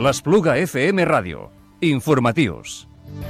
L'Espluga FM Ràdio. Informatius.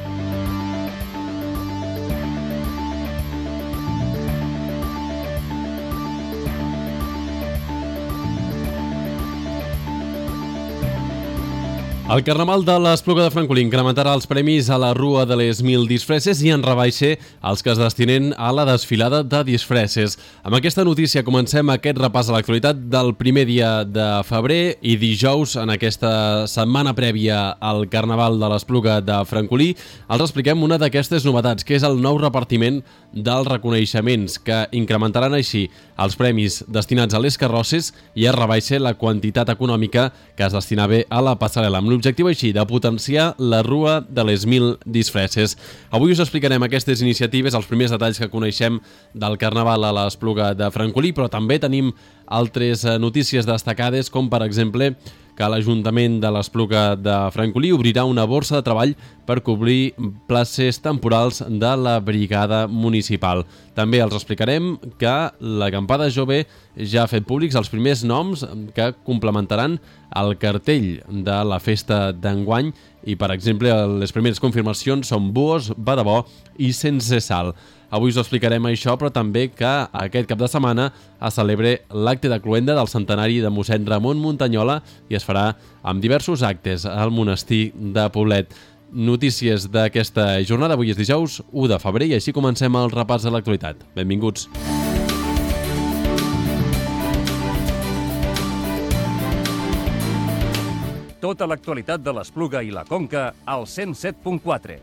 El Carnaval de l'Espluga de Francolí incrementarà els premis a la Rua de les 1000 disfresses i en rebaixa els que es destinen a la desfilada de disfresses. Amb aquesta notícia comencem aquest repàs a l'actualitat del primer dia de febrer i dijous, en aquesta setmana prèvia al Carnaval de l'Espluga de Francolí, els expliquem una d'aquestes novetats, que és el nou repartiment dels reconeixements, que incrementaran així els premis destinats a les carrosses i es rebaixa la quantitat econòmica que es destinava a la passarel·la, amb l'objectiu així de potenciar la Rua de les 1000 disfresses. Avui us explicarem aquestes iniciatives, els primers detalls que coneixem del Carnaval a l'Espluga de Francolí, però també tenim altres notícies destacades, com per exemple que l'Ajuntament de l'Espluga de Francolí obrirà una borsa de treball per cobrir places temporals de la brigada municipal. També els explicarem que l'acampada jove ja ha fet públics els primers noms que complementaran el cartell de la festa d'enguany i, per exemple, les primeres confirmacions són Buos, Badabó i Sense Sal. Avui us explicarem això, però també que aquest cap de setmana es celebra l'acte de cloenda del centenari de mossèn Ramon Muntanyola i es farà amb diversos actes al monestir de Poblet. Notícies d'aquesta jornada. Avui és dijous 1 de febrer i així comencem el repàs de l'actualitat. Benvinguts. Tota l'actualitat de l'Espluga i la Conca al 107.4.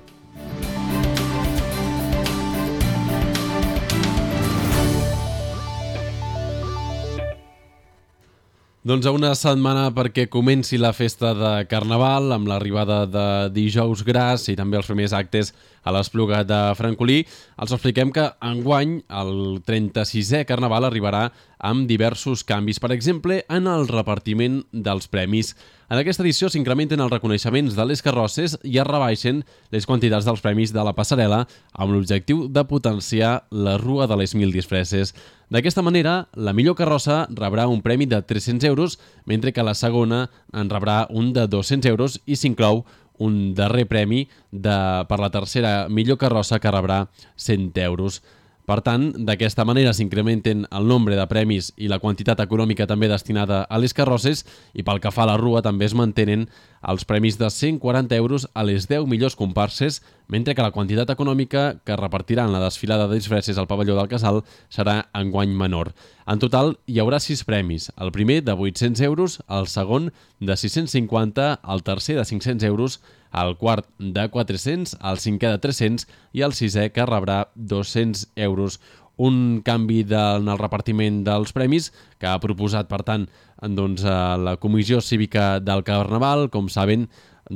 Doncs a una setmana perquè comenci la festa de Carnaval amb l'arribada de Dijous Gras i també els primers actes a l'Espluga de Francolí, els expliquem que enguany el 36è Carnaval arribarà amb diversos canvis, per exemple, en el repartiment dels premis. En aquesta edició s'incrementen els reconeixements de les carrosses i es rebaixen les quantitats dels premis de la passarel·la amb l'objectiu de potenciar la Rua de les 1000 disfresses. D'aquesta manera, la millor carrossa rebrà un premi de 300 euros, mentre que la segona en rebrà un de 200 euros i s'inclou un darrer premi per la tercera millor carrossa que rebrà 100 euros. Per tant, d'aquesta manera s'incrementen el nombre de premis i la quantitat econòmica també destinada a les carrosses i pel que fa a la Rua també es mantenen els premis de 140 euros a les 10 millors comparses, mentre que la quantitat econòmica que repartiran la desfilada de disfresses al pavelló del Casal serà enguany menor. En total hi haurà 6 premis, el primer de 800 euros, el segon de 650, el tercer de 500 euros, el quart de 400, el cinquè de 300 i el sisè que rebrà 200 euros. Un canvi en el repartiment dels premis que ha proposat, per tant, la Comissió Cívica del Carnaval, com saben,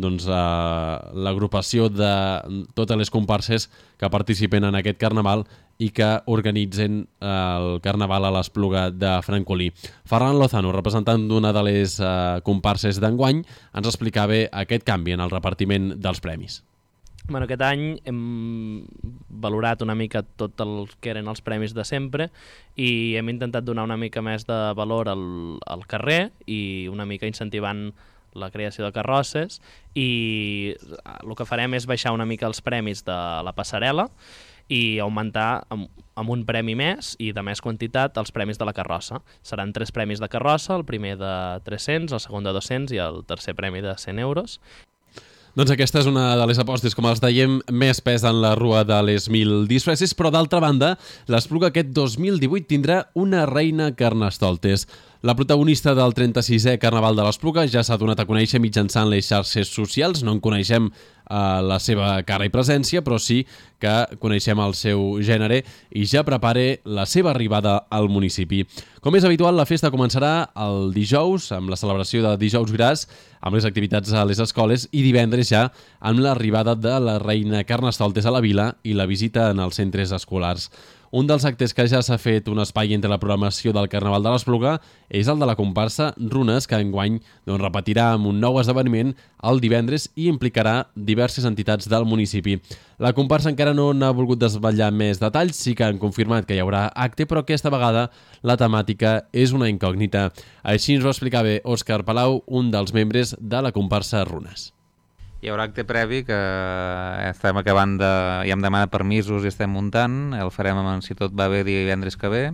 l'agrupació de totes les comparses que participen en aquest Carnaval i que organitzen el Carnaval a l'Espluga de Francolí. Ferran Lozano, representant d'una de les comparses d'enguany, ens explicava aquest canvi en el repartiment dels premis. Aquest any hem valorat una mica tot el que eren els premis de sempre i hem intentat donar una mica més de valor al carrer i una mica incentivant la creació de carrosses, i el que farem és baixar una mica els premis de la passarel·la i augmentar amb un premi més i de més quantitat els premis de la carrossa. Seran 3 premis de carrossa, el primer de 300, el segon de 200 i el tercer premi de 100 euros. Doncs aquesta és una de les apostes, com els dèiem, més pes en la Rua de les 1000 disfresses, però d'altra banda, l'Espluga aquest 2018 tindrà una reina Carnestoltes. La protagonista del 36è Carnaval de l'Espluga ja s'ha donat a conèixer mitjançant les xarxes socials. No en coneixem la seva cara i presència, però sí que coneixem el seu gènere i ja prepara la seva arribada al municipi. Com és habitual, la festa començarà el dijous, amb la celebració de Dijous Gras, amb les activitats a les escoles, i divendres ja amb l'arribada de la reina Carnestoltes a la vila i la visita en els centres escolars. Un dels actes que ja s'ha fet un espai entre la programació del Carnaval de l'Espluga és el de la comparsa Runes, que enguany repetirà amb un nou esdeveniment el divendres i implicarà diverses entitats del municipi. La comparsa encara no n'ha volgut desvetllar més detalls, sí que han confirmat que hi haurà acte, però aquesta vegada la temàtica és una incògnita. Així ens ho explicava Òscar Palau, un dels membres de la comparsa Runes. Hi haurà acte previ que estem acabant de... ja hem demanat permisos i estem muntant. El farem, si tot va bé, divendres que ve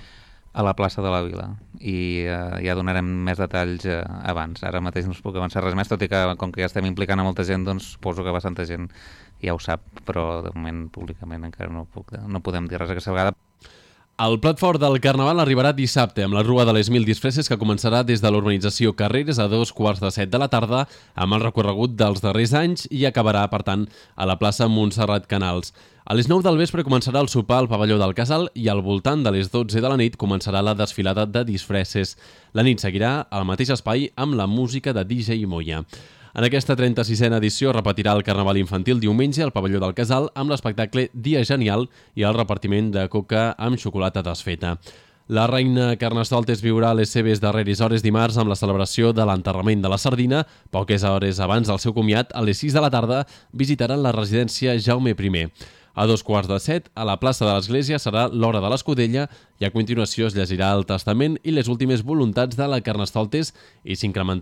a la plaça de la Vila. I ja donarem més detalls abans. Ara mateix no us puc avançar res més, tot i que com que ja estem implicant a molta gent, doncs suposo que bastanta gent ja ho sap, però de moment públicament encara no podem dir res aquesta vegada. El plat fort del Carnaval arribarà dissabte amb la Rua de les 1000 disfresses, que començarà des de l'urbanització Carreres a 2:15 de la tarda amb el recorregut dels darrers anys i acabarà, per tant, a la plaça Montserrat Canals. A les 9 del vespre començarà el sopar al pavelló del Casal i al voltant de les 12 de la nit començarà la desfilada de disfresses. La nit seguirà al mateix espai amb la música de DJ Moya. En aquesta 36a edició repetirà el Carnaval infantil diumenge al pavelló del Casal amb l'espectacle Dia Genial i el repartiment de coca amb xocolata desfeta. La reina Carnestoltes viurà les seves darreres hores dimarts amb la celebració de l'enterrament de la sardina. Poques hores abans del seu comiat, a les 6 de la tarda, visitaran la residència Jaume I. A 2:15, a la plaça de l'Església, serà l'hora de l'escudella i a continuació es llegirà el testament i les últimes voluntats de la Carnestoltes i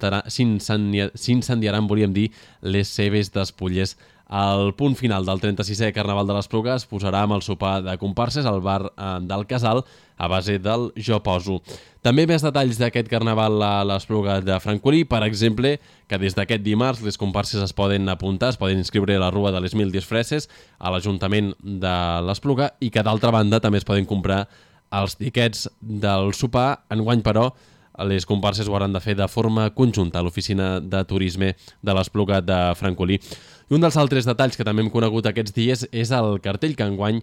s'incendiaran, volíem dir, les seves despulles. El punt final del 36è Carnaval de l'Espluga es posarà amb el sopar de comparses al bar del Casal a base del Jo Poso. També més detalls d'aquest Carnaval a l'Espluga de Francolí, per exemple, que des d'aquest dimarts les comparses es poden apuntar, es poden inscriure a la Rua de les 1000 disfresses a l'Ajuntament de l'Espluga i que d'altra banda també es poden comprar els tiquets del sopar. Enguany, però, les comparses ho hauran de fer de forma conjunta a l'Oficina de Turisme de l'Espluga de Francolí. I un dels altres detalls que també hem conegut aquests dies és el cartell que enguany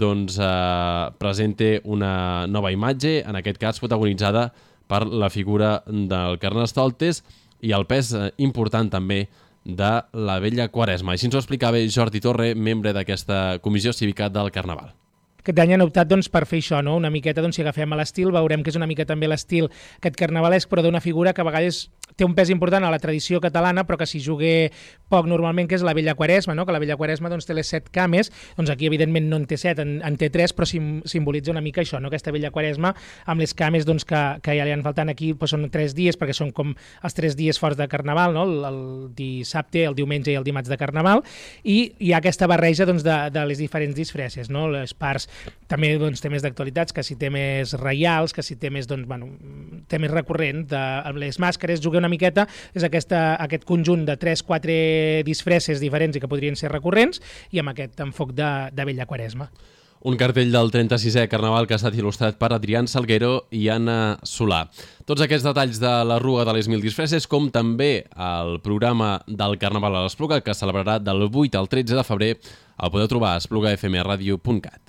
presenta una nova imatge, en aquest cas protagonitzada per la figura del Carnestoltes i el pes important també de la vella Quaresma. Així ens ho explicava Jordi Torre, membre d'aquesta comissió cívica del Carnaval. Aquest any han optat per fer això, no? Una miqueta, si agafem l'estil, veurem que és una mica també l'estil aquest carnavalesc, però d'una figura que a vegades té un pes important a la tradició catalana, però que s'hi juga poc normalment, que és la vella Quaresma, no? Que la vella Quaresma té les 7 cames, aquí evidentment no en té 7, en té 3, però simbolitza una mica això, no? Aquesta vella Quaresma amb les cames que ja li han faltant aquí, són 3 dies, perquè són com els 3 dies forts de Carnaval, no? El dissabte, el diumenge i el dimarts de Carnaval, i hi ha aquesta barreja de les diferents disfresses, no? Les parts també temes d'actualitats, que si temes reials, que si temes temes recurrents, amb les màscares, juguem una miqueta, és aquest conjunt de 3-4 disfresses diferents i que podrien ser recurrents, i amb aquest enfoc de vella Quaresma. Un cartell del 36è Carnaval que ha estat il·lustrat per Adrián Salguero i Anna Solà. Tots aquests detalls de la Rua de les 1000 disfresses, com també el programa del Carnaval a l'Espluga, que celebrarà del 8 al 13 de febrer, el podeu trobar a esplugafmradio.cat.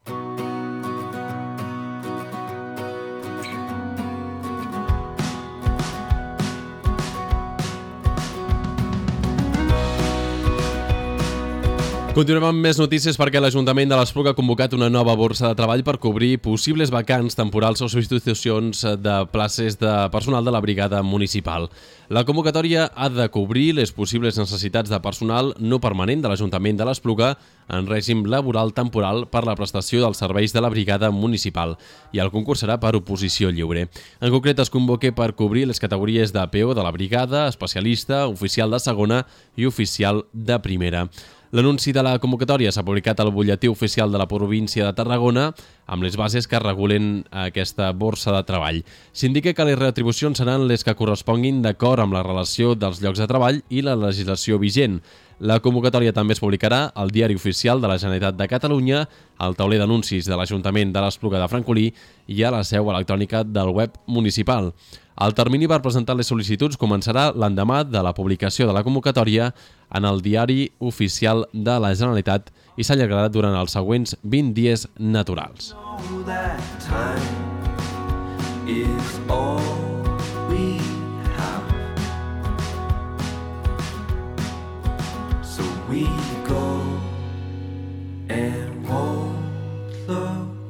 Continuem amb més notícies perquè l'Ajuntament de l'Espluga ha convocat una nova borsa de treball per cobrir possibles vacants temporals o substitucions de places de personal de la brigada municipal. La convocatòria ha de cobrir les possibles necessitats de personal no permanent de l'Ajuntament de l'Espluga en règim laboral temporal per la prestació dels serveis de la brigada municipal i el concurs serà per oposició lliure. En concret es convoca per cobrir les categories de PO de la brigada, especialista, oficial de segona i oficial de primera. L'anunci de la convocatòria s'ha publicat al butlletí oficial de la província de Tarragona amb les bases que regulen aquesta borsa de treball. S'indica que les retribucions seran les que corresponguin d'acord amb la relació dels llocs de treball i la legislació vigent. La convocatòria també es publicarà al Diari Oficial de la Generalitat de Catalunya, al tauler d'anuncis de l'Ajuntament de l'Espluga de Francolí i a la seu electrònica del web municipal. El termini per presentar les sol·licituds començarà l'endemà de la publicació de la convocatòria en el Diari Oficial de la Generalitat i s'allargarà durant els següents 20 dies naturals. We go and walk the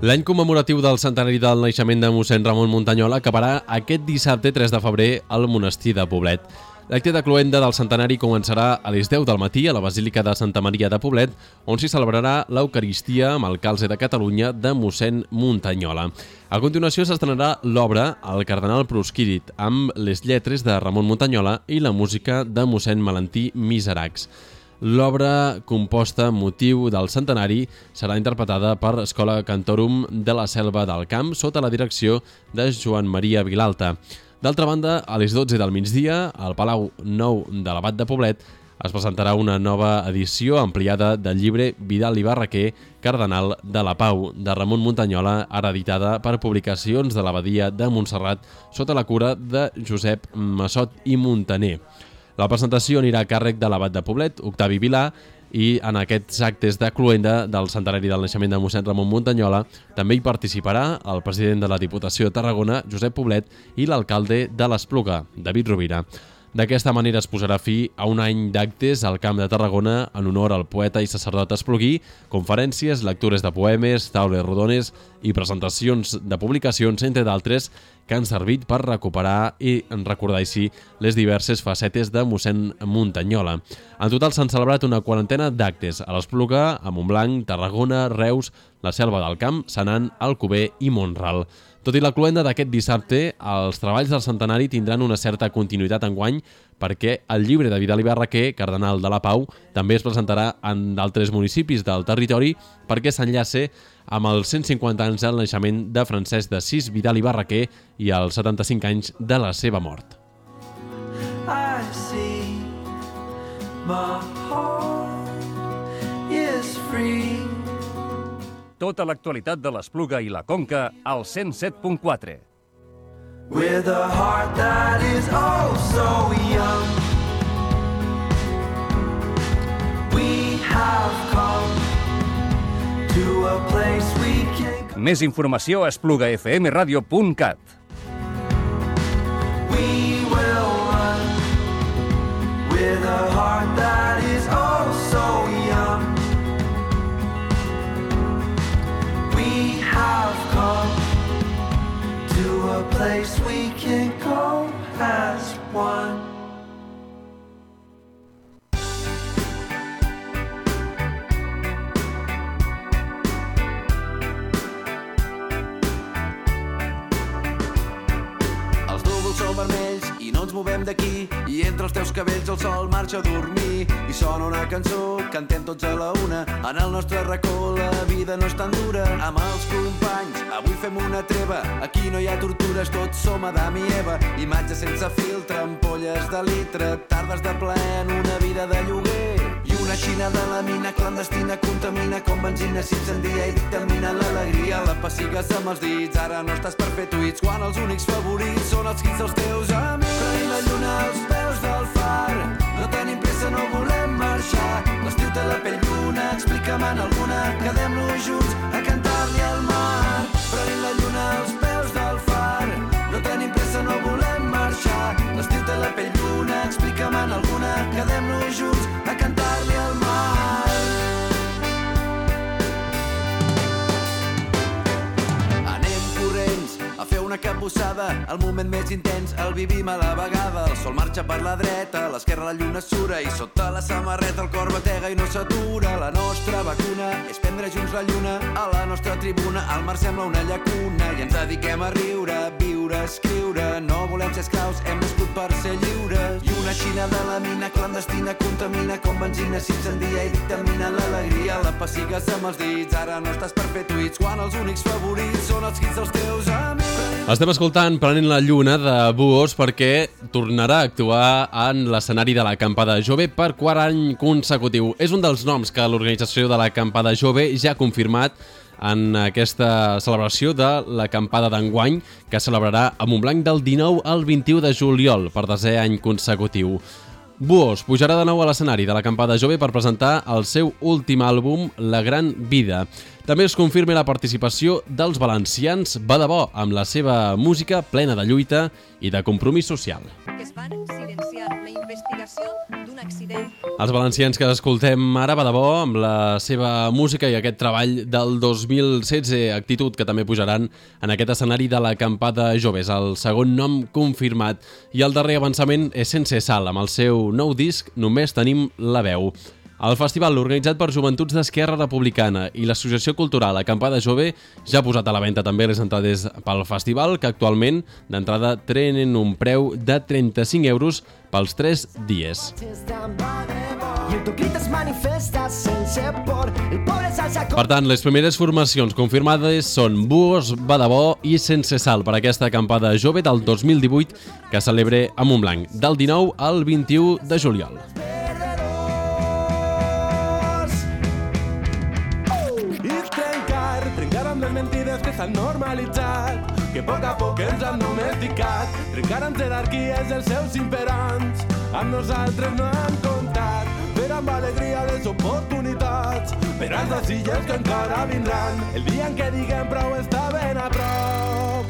L'any commemoratiu del centenari del naixement de mossèn Ramon Muntanyola acabarà aquest dissabte 3 de febrer al monestir de Poblet. L'acte de cloenda del centenari començarà a les 10 del matí a la Basílica de Santa Maria de Poblet, on s'hi celebrarà l'Eucaristia amb el calze de Catalunya de mossèn Muntanyola. A continuació s'estrenarà l'obra El cardenal prosquirit, amb les lletres de Ramon Muntanyola i la música de mossèn Valentí Miseracs. L'obra, composta amb motiu del centenari, serà interpretada per Escola Cantorum de la Selva del Camp sota la direcció de Joan Maria Vilalta. D'altra banda, a les 12 del migdia, al Palau Nou de l'Abat de Poblet, es presentarà una nova edició ampliada del llibre Vidal i Barraquer, Cardenal de la Pau, de Ramon Muntanyola, ara editada per Publicacions de l'Abadia de Montserrat sota la cura de Josep Massot i Montaner. La presentació anirà a càrrec de l'abat de Poblet, Octavi Vilà, i en aquests actes de cloenda del centenari del naixement de mossèn Ramon Muntanyola també hi participarà el president de la Diputació de Tarragona, Josep Poblet, i l'alcalde de l'Espluga, David Rovira. D'aquesta manera es posarà fi a un any d'actes al Camp de Tarragona en honor al poeta i sacerdot espluguí, conferències, lectures de poemes, taules rodones i presentacions de publicacions, entre d'altres, que han servit per recuperar i recordar així les diverses facetes de mossèn Muntanyola. En total s'han celebrat una quarantena d'actes a l'Espluga, a Montblanc, Tarragona, Reus, la Selva del Camp, Senan, Alcover i Mont-ral. Tot i la cloenda d'aquest dissabte, els treballs del centenari tindran una certa continuïtat enguany perquè el llibre de Vidal i Barraquer, Cardenal de la Pau, també es presentarà en d'altres municipis del territori perquè s'enllace amb els 150 anys del naixement de Francesc d'Assís Vidal i Barraquer i els 75 anys de la seva mort. I see my heart is free. Tota l'actualitat de l'Espluga i la Conca al 107.4. With a heart that is oh so young, we have come to a place we can go. Més informació a esplugafmradio.cat. We will run with a heart that is oh so young. We have come to a place we can go as one. Els núvols són vermells i no ens movem d'aquí, i entre els teus cabells el sol marxa a dormir i sona una cançó, cantem tots a la una. En el nostre racó la vida no és tan dura. Amb els companys avui fem una treva, aquí no hi ha tortures, tots som Adam i Eva. Imatges sense filtre, ampolles de litre, tardes de plaer en una vida de lloguer. I una xina de la mina clandestina contamina com benzina, s'incendia i dictamina l'alegria. La pessigues amb els dits, ara no estàs per fer tuits, quan els únics favorits són els hits dels teus amics. Prenent la lluna als peus del far, no tenim pressa, no volem marxar. L'estiu té la pell bruna, explica'm en alguna, quedem-nos junts a cantar-li al mar. Prenent la lluna als peus del far, no tenim pressa, no volem marxar. L'estiu té la pell bruna, explica'm en alguna, quedem-nos junts a cantar-li al mar. Anem corrents a fer una capbussada, el moment més intens el vivim a la vegada. El sol marxa per la dreta, a l'esquerra la lluna sura i sota la samarreta el cor batega i no s'atura. La nostra vacuna és prendre junts la lluna, a la nostra tribuna el mar sembla una llacuna i ens dediquem a riure, viure, escriure. No volem ser esclaus, hem nascut per ser lliures. I una xina de la mina clandestina contamina com benzina, s'incendia i dictamina l'alegria. La pessigues amb els dits, ara no estàs per fer tuits, quan els únics favorits són els hits dels teus amics. Estem escoltant Prenent la lluna de Buhos perquè tornarà a actuar en l'escenari de l'Acampada Jove per quart any consecutiu. És un dels noms que l'organització de l'Acampada Jove ja ha confirmat en aquesta celebració de l'Acampada d'enguany, que celebrarà a Montblanc del 19 al 21 de juliol per 10è any consecutiu. Buhos pujarà de nou a l'escenari de l'Acampada Jove per presentar el seu últim àlbum, La Gran Vida. També es confirma la participació dels valencians Va de Bo, amb la seva música plena de lluita i de compromís social. Que es van silenciar la investigació d'un accident. Els valencians que escoltem ara va de bo amb la seva música i aquest treball del 2016, Actitud, que també pujaran en aquest escenari de l'Acampada Joves, el segon nom confirmat. I el darrer avançament és Sense Sal, amb el seu nou disc Només tenim la veu. El festival, organitzat per Joventuts d'Esquerra Republicana i l'Associació Cultural Acampada Jove, ja ha posat a la venda també les entrades pel festival, que actualment d'entrada tenen un preu de 35 euros pels 3 dies. Per tant, les primeres formacions confirmades són Búhos, Va de bo i Sense Sal per aquesta acampada jove del 2018 que celebra a Montblanc, del 19 al 21 de juliol. Mentides que s'han normalitzat, que a poc ens han domesticat, trencant jerarquies els seus imperants. Amb nosaltres no han comptat, per amb alegria les oportunitats, per als desitjos que encara vindran, el dia en què diguem prou està ben a prop.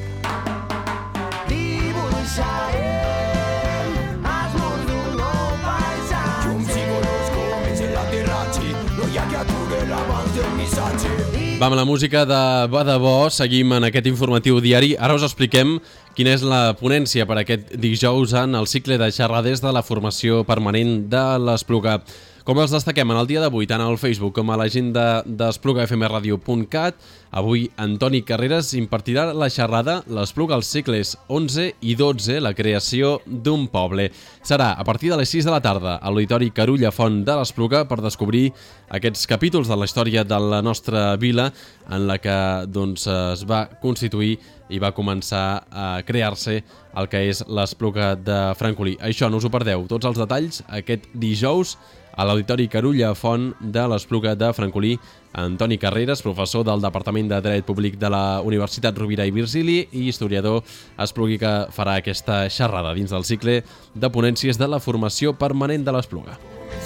Dibuixarem els murs d'un nou paisatge. Llums i colors comencen l'aterratge, no hi ha que aturar l'abans del missatge. Va amb la música de Va de bo, seguim en aquest informatiu diari. Ara us expliquem quina és la ponència per aquest dijous en el cicle de xerrades de la formació permanent de l'Espluga. Com els destaquem en el dia d'avui, tant al Facebook com a l'agenda d'esplugafmradio.cat, avui Antoni Carreras impartirà la xerrada L'Espluga als segles XI i XII, la creació d'un poble. Serà a partir de les 6 de la tarda a l'Auditori Carulla Font de l'Espluga per descobrir aquests capítols de la història de la nostra vila en la que es va constituir i va començar a crear-se el que és l'Espluga de Francolí. Això no us ho perdeu, tots els detalls aquest dijous a l'Auditori Carulla Font de l'Espluga de Francolí. Antoni Carreras, professor del Departament de Dret Públic de la Universitat Rovira i Virgili i historiador esplugui, que farà aquesta xerrada dins del cicle de ponències de la formació permanent de l'Espluga.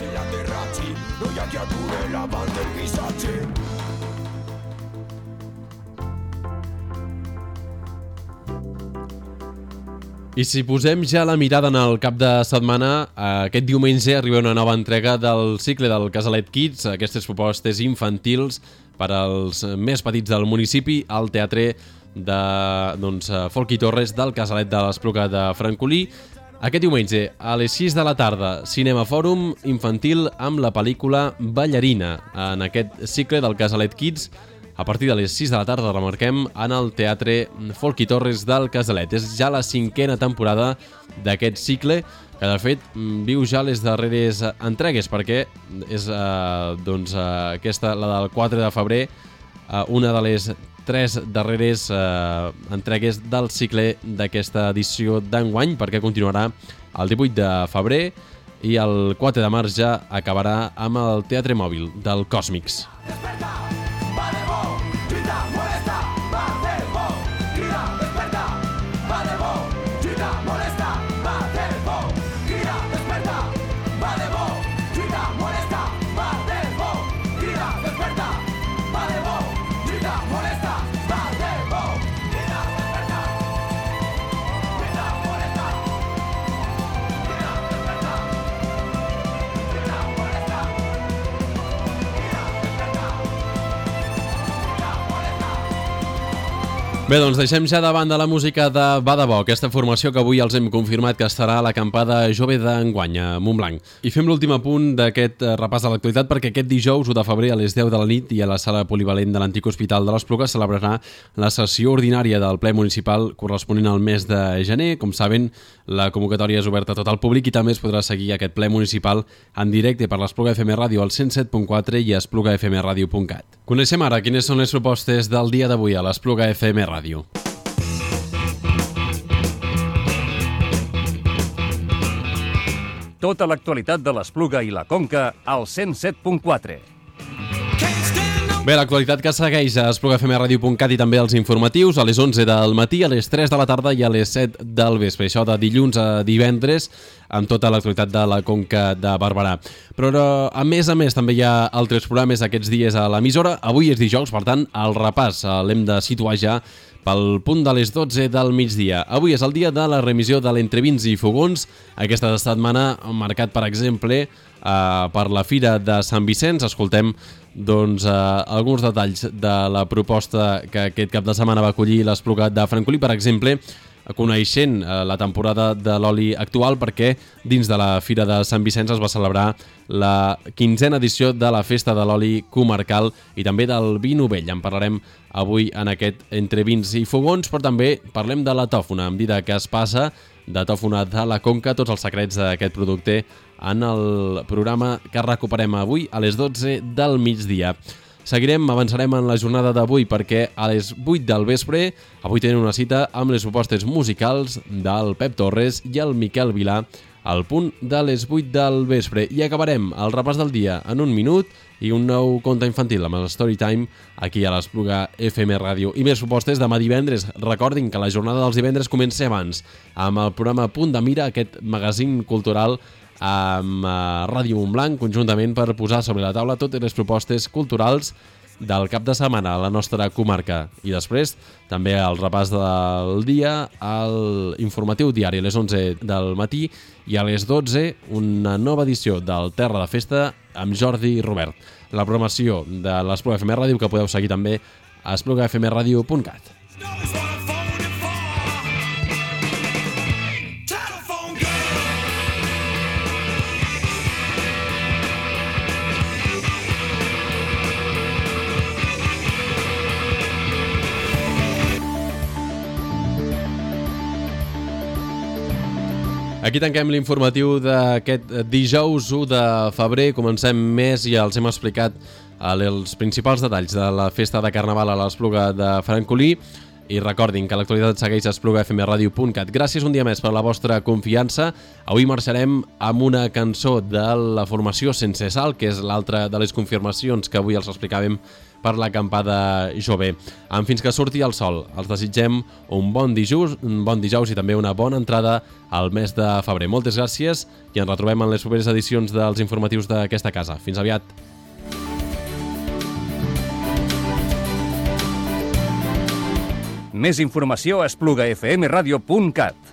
I si posem ja la mirada en el cap de setmana, aquest diumenge arriba una nova entrega del cicle del Casalet Kids, aquestes propostes infantils per als més petits del municipi, al Teatre de Folchi Torres del Casalet de l'Espluga de Francolí. Aquest diumenge, a les 6 de la tarda, Cinema Fòrum infantil amb la pel·lícula Ballarina, en aquest cicle del Casalet Kids, a partir de les 6 de la tarda, remarquem, en el Teatre Folchi Torres del Casalet. És ja la 5a temporada d'aquest cicle, que de fet viu ja les darreres entregues, perquè és aquesta, la del 4 de febrer, una de les 3 darreres entregues del cicle d'aquesta edició d'enguany, perquè continuarà el 18 de febrer i el 4 de març ja acabarà amb el Teatre Mòbil del Còsmics. Bé, doncs deixem ja de banda la música de Va de bo, aquesta formació que avui els hem confirmat que estarà a l'acampada jove d'enguany a Montblanc. I fem l'últim apunt d'aquest repàs de l'actualitat, perquè aquest dijous 1 de febrer a les 10 de la nit i a la sala polivalent de l'antic hospital de l'Espluga celebrarà la sessió ordinària del ple municipal corresponent al mes de gener. Com saben, la convocatòria és oberta a tot el públic i també es podrà seguir aquest ple municipal en directe per l'Espluga FM Ràdio al 107.4 i a esplugafmradio.cat. Coneixem ara quines són les propostes del dia d'avui a l'Espluga FM Ràdio. Tota l'actualitat de l'Espluga i la Conca al 107.4. Bé, l'actualitat que segueix a esplugafmradio.cat i també els informatius a les 11 del matí, a les 3 de la tarda i a les 7 del vespre. Això de dilluns a divendres amb tota l'actualitat de la Conca de Barberà. Però a més també hi ha altres programes aquests dies a l'emissora. Avui és dijous, per tant, el repàs l'hem de situar ja pel punt de les 12 del migdia. Avui és el dia de la remissió de l'Entrevins i Fogons. Aquesta setmana marcat, per exemple, per la Fira de Sant Vicenç. Escoltem alguns detalls de la proposta que aquest cap de setmana va acollir l'Espluga de Francolí, per exemple, coneixent la temporada de l'oli actual, perquè dins de la Fira de Sant Vicenç es va celebrar la 15a edició de la Festa de l'Oli Comarcal i també del vi novell. En parlarem avui en aquest Entre Vins i Fogons, però també parlem de la tòfona, a mesura que es passa de tòfona de la Conca, tots els secrets d'aquest producte en el programa que recuperem avui a les 12 del migdia. Avançarem en la jornada d'avui perquè a les 8 del vespre avui tenen una cita amb les propostes musicals del Pep Torres i el Miquel Vilà al punt de les 8 del vespre. I acabarem el repàs del dia en un minut i un nou conte infantil amb el Storytime aquí a l'Espluga FM Ràdio. I més propostes demà divendres. Recordin que la jornada dels divendres comença abans amb el programa Punt de Mira, aquest magazín cultural amb Ràdio Montblanc, conjuntament per posar sobre la taula totes les propostes culturals del cap de setmana a la nostra comarca. I després també el repàs del dia, l'informatiu diari a les 11 del matí i a les 12 una nova edició del Terra de Festa amb Jordi i Robert. La programació de l'Espluga FM Ràdio que podeu seguir també a esplugafmradio.cat. Aquí tanquem l'informatiu d'aquest dijous 1 de febrer. Comencem mes i els hem explicat els principals detalls de la festa de Carnaval a l'Espluga de Francolí. I recordin que l'actualitat segueix a esplugafmradio.cat. Gràcies un dia més per la vostra confiança. Avui marxarem amb una cançó de la formació Sense Sal, que és l'altra de les confirmacions que avui els explicàvem per l'acampada jove. Fins que surti el sol, els desitgem un bon dijous i també una bona entrada al mes de febrer. Moltes gràcies i ens retrobem en les properes edicions dels informatius d'aquesta casa. Fins aviat. Més informació a esplugafmradio.cat.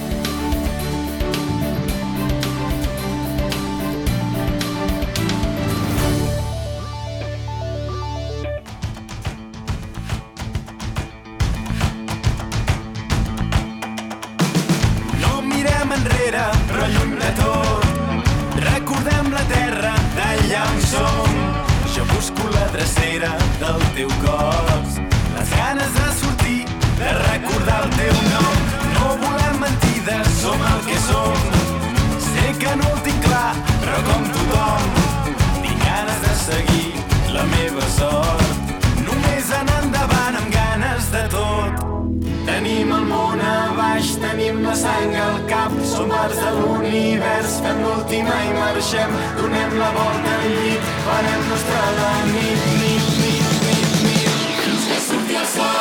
No mirem enrere, però lluny de tot. Recordem la terra d'allà on som. Jo busco la drecera del teu cos. Les ganes de sortir, de recordar el teu nom. No volem mentides, som el que som. Sé que no el tinc clar, però com tothom tinc ganes de seguir la meva sort. Només anar endavant amb ganes de tot. Tenim el món a baix, tenim la sang al cap. Som parts de l'univers, fem l'última i marxem. Donem la volta al llit, farem nostra la nit, nit, nit, nit, nit. Fins que surti el sol.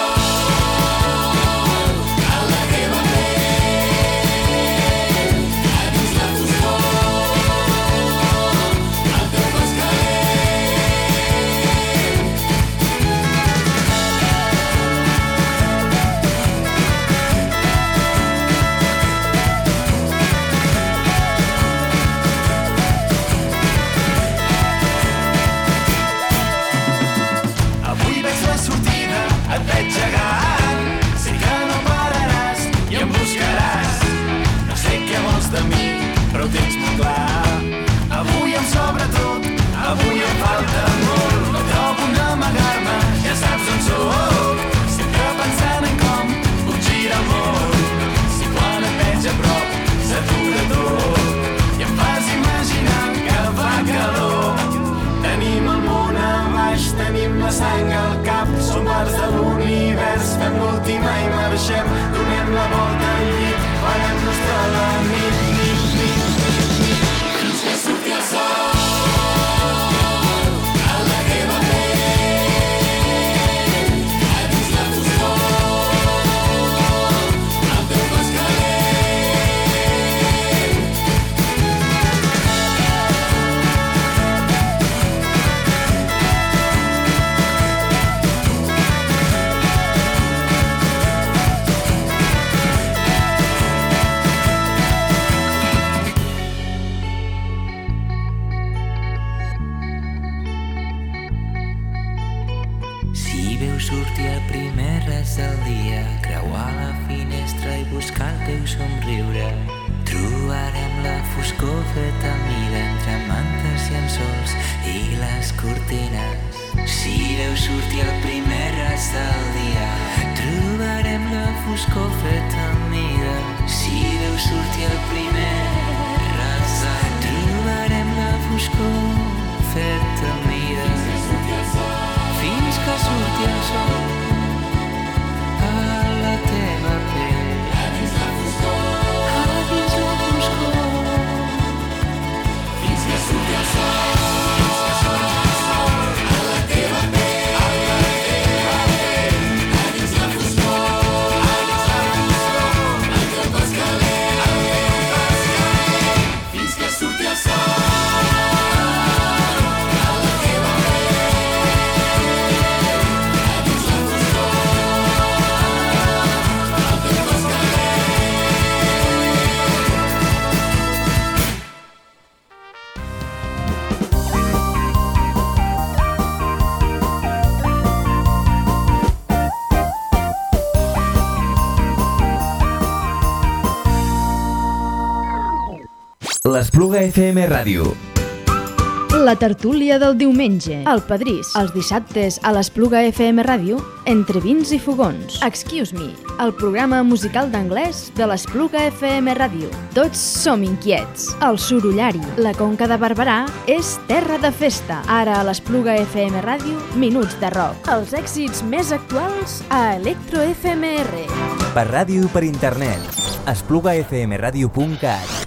Et veig buscar el teu somriure. Trobarem la foscor feta a mida entre mantes, llençols i les cortines. Si deu sortir el primer ras del dia, trobarem la foscor feta a mida. Si deu sortir el primer ras del dia, trobarem la foscor feta a mida. Fins que surti el sol a la teva pell. A dins la foscor, fins que surti el sol. L'Espluga FM Ràdio. La tertúlia del diumenge. El Padrís. Els dissabtes a l'Espluga FM Ràdio, entre vins i fogons. Excuse Me, el programa musical d'anglès de l'Espluga FM Ràdio. Tots som inquiets. El Sorollari. La Conca de Barberà és terra de festa. Ara a l'Espluga FM Ràdio, minuts de rock. Els èxits més actuals a Electro FMR. Per ràdio i per internet. esplugafmradio.cat.